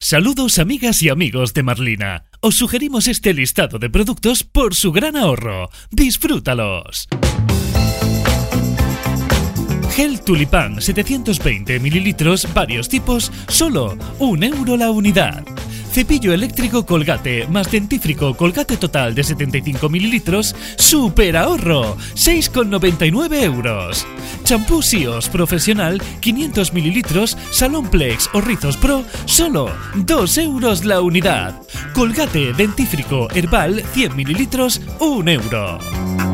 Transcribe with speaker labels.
Speaker 1: Saludos amigas y amigos de Marlina. Os sugerimos este listado de productos por su gran ahorro. ¡Disfrútalos! Gel Tulipán 720 ml, varios tipos, solo €1 la unidad. Cepillo eléctrico Colgate más dentífrico Colgate total de 75 ml, super ahorro, €6,99. Champú Sios profesional 500 ml, Salonplex o Rizos Pro, solo €2 la unidad. Colgate dentífrico Herbal 100 ml, €1.